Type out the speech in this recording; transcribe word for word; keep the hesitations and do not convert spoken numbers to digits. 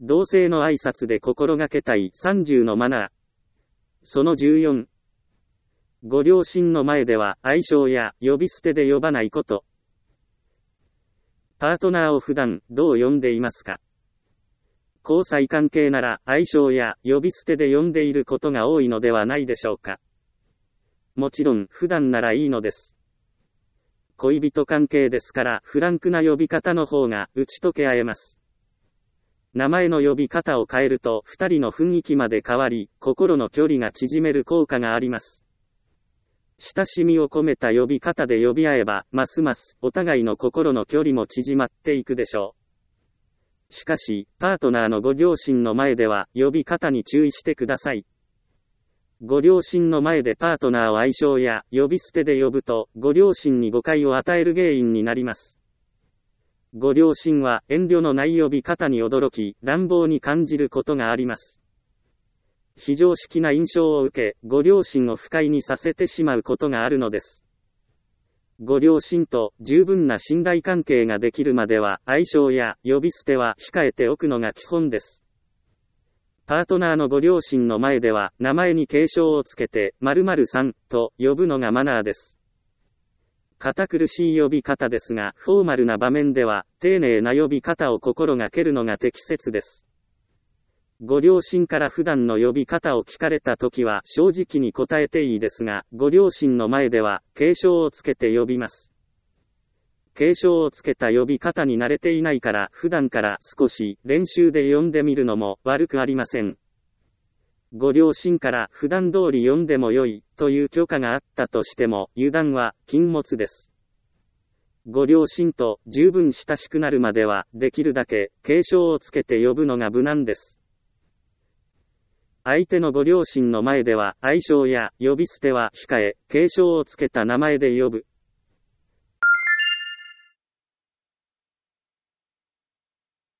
同性の挨拶で心がけたいさんじゅうのマナー。そのじゅうよん。ご両親の前では愛称や呼び捨てで呼ばないこと。パートナーを普段どう呼んでいますか？交際関係なら愛称や呼び捨てで呼んでいることが多いのではないでしょうか。もちろん普段ならいいのです。恋人関係ですからフランクな呼び方の方が打ち解け合えます。名前の呼び方を変えると二人の雰囲気まで変わり、心の距離が縮める効果があります。親しみを込めた呼び方で呼び合えば、ますますお互いの心の距離も縮まっていくでしょう。しかし、パートナーのご両親の前では呼び方に注意してください。ご両親の前でパートナーを愛称や呼び捨てで呼ぶと、ご両親に誤解を与える原因になります。ご両親は遠慮のない呼び方に驚き、乱暴に感じることがあります。非常識な印象を受け、ご両親を不快にさせてしまうことがあるのです。ご両親と十分な信頼関係ができるまでは、愛称や呼び捨ては控えておくのが基本です。パートナーのご両親の前では、名前に敬称をつけて、〇〇さんと呼ぶのがマナーです。堅苦しい呼び方ですが、フォーマルな場面では、丁寧な呼び方を心がけるのが適切です。ご両親から普段の呼び方を聞かれたときは正直に答えていいですが、ご両親の前では敬称をつけて呼びます。敬称をつけた呼び方に慣れていないから普段から少し練習で呼んでみるのも悪くありません。ご両親から普段通り呼んでも良いという許可があったとしても油断は禁物です。ご両親と十分親しくなるまではできるだけ敬称をつけて呼ぶのが無難です。相手のご両親の前では愛称や呼び捨ては控え、敬称をつけた名前で呼ぶ。